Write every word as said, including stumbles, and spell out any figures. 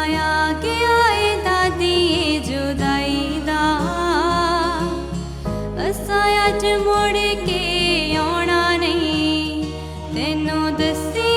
ਆ ਗਿਆ ਏ ਦਾਦੀ ਏ ਜੁਦਾਈ ਦਾ, ਅਸਾਂ ਅੱਜ ਮੁੜ ਕੇ ਆਉਣਾ ਨਹੀਂ, ਤੈਨੂੰ ਦੱਸਿਆ